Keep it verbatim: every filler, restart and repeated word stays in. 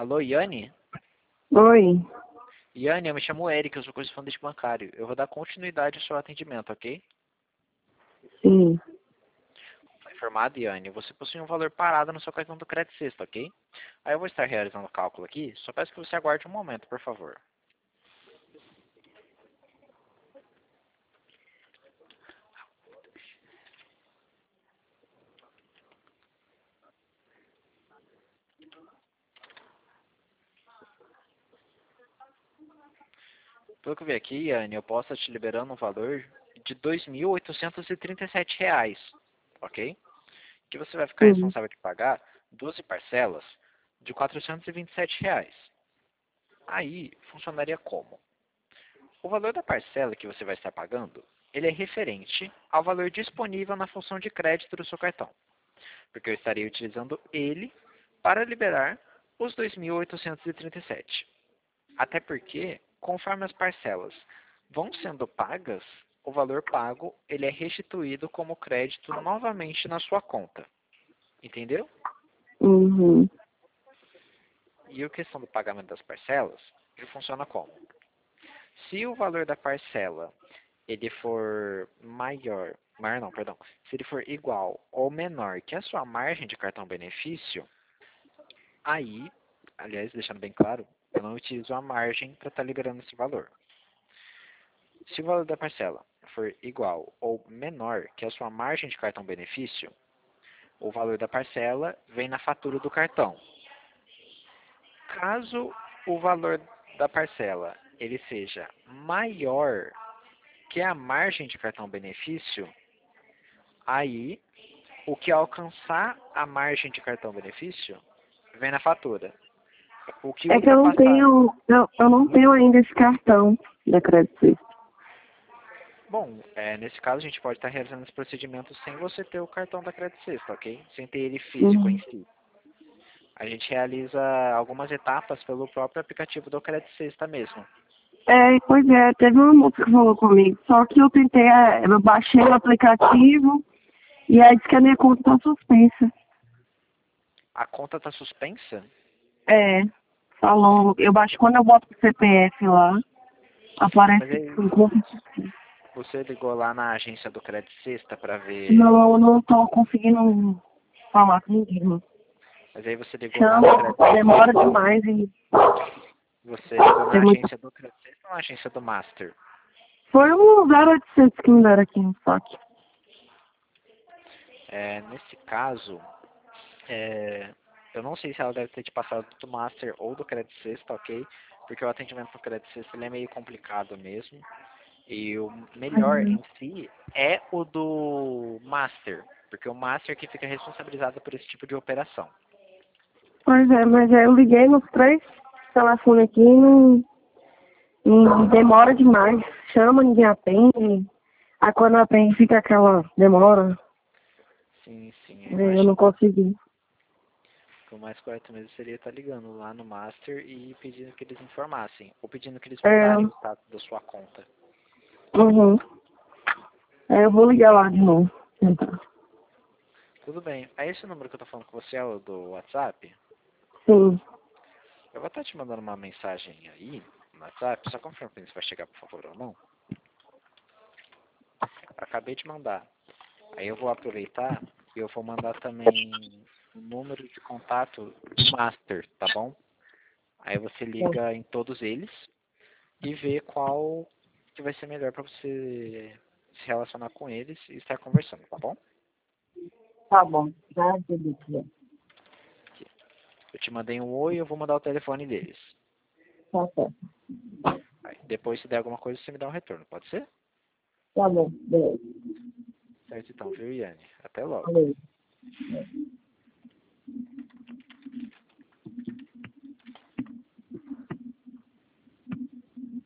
Alô, Yane? Oi. Yane, eu me chamo Eric, eu sou correspondente bancário. Eu vou dar continuidade ao seu atendimento, ok? Sim. Tá informado, Yane, você possui um valor parado no seu cartão do crédito sexta, ok? Aí eu vou estar realizando o cálculo aqui, só peço que você aguarde um momento, por favor. Pelo que eu vi aqui, Yane, eu posso estar te liberando um valor de dois mil oitocentos e trinta e sete reais, ok? Que você vai ficar Sim. responsável de pagar doze parcelas de quatrocentos e vinte e sete reais. Aí, funcionaria como? O valor da parcela que você vai estar pagando, ele é referente ao valor disponível na função de crédito do seu cartão, porque eu estaria utilizando ele para liberar os dois mil oitocentos e trinta e sete. Até porque, conforme as parcelas vão sendo pagas, o valor pago ele é restituído como crédito novamente na sua conta. Entendeu? Uhum. E a questão do pagamento das parcelas, ele funciona como? Se o valor da parcela ele for maior, maior não, perdão, se ele for igual ou menor que a sua margem de cartão benefício, aí, aliás, deixando bem claro, eu não utilizo a margem para estar liberando esse valor. Se o valor da parcela for igual ou menor que a sua margem de cartão benefício, o valor da parcela vem na fatura do cartão. Caso o valor da parcela ele seja maior que a margem de cartão benefício, aí o que alcançar a margem de cartão benefício vem na fatura. O que É que eu não ultrapassar. tenho, eu, eu não tenho ainda esse cartão da Crédito Suisse. Bom, é, nesse caso a gente pode estar realizando esse procedimento sem você ter o cartão da Crédito Sexta, ok? Sem ter ele físico em Uhum. si. A gente realiza algumas etapas pelo próprio aplicativo do Crédito Sexta mesmo. É, pois é, teve uma moça que falou comigo, só que eu tentei, é, eu baixei o aplicativo e aí disse que a minha conta tá suspensa. A conta está suspensa? É, falou, eu baixo quando eu boto o C P F lá, Mas aparece aí com conta suspensa. você ligou lá na agência do Crédito Sexta para ver. Não, eu não tô conseguindo falar com ninguém. Mas aí você ligou lá no Chama, Crédito demora Sexta. demais e Você ligou tem na muito. agência do Crédito Sexta ou na agência do Master? Foi um zero oitocentos que me deram aqui no saque. É, nesse caso, é, eu não sei se ela deve ter te passado do Master ou do Crédito Sexta, ok? Porque o atendimento do Crédito Sexta ele é meio complicado mesmo. E o melhor Uhum. em si é o do Master, porque o Master que fica responsabilizado por esse tipo de operação. Pois é, mas eu liguei nos três telefones aqui e não, e demora demais. Chama, ninguém atende. Aí quando atende fica aquela demora. Sim, sim, eu Eu não imagino. consegui. O mais correto mesmo seria estar ligando lá no Master e pedindo que eles informassem, ou pedindo que eles É, mudarem o status da sua conta. uhum. É, eu vou ligar lá de novo. Tentar. Tudo bem. É esse número que eu tô falando com você, é o do WhatsApp? Sim, Eu vou estar te mandando uma mensagem aí no WhatsApp, só confirma se vai chegar, por favor, ou não. Acabei de mandar. Aí eu vou aproveitar e eu vou mandar também o número de contato do Master, tá bom? Aí você liga em todos eles e vê qual que vai ser melhor para você se relacionar com eles e estar conversando, tá bom? tá bom. Já entendi. Já. Aqui. Eu te mandei um oi e eu vou mandar o telefone deles. Tá certo. Aí, depois, se der alguma coisa, você me dá um retorno, pode ser? Tá bom. Beleza. Certo então, viu, Yane? Até logo. Valeu.